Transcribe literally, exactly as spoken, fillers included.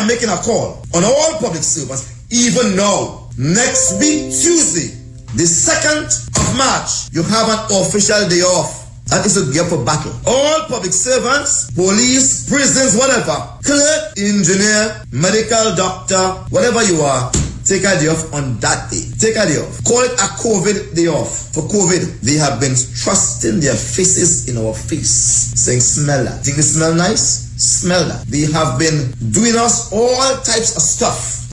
am making a call on all public servants, even now, next week, Tuesday, the second of March, you have an official day off. That is to gear for battle. All public servants, police, prisons, whatever, clerk, engineer, medical doctor, whatever you are, take a day off on that day. Take a day off. Call it a COVID day off. For COVID, they have been thrusting their faces in our face, saying, smell that. Think it smell nice? Smell that. They have been doing us all types of stuff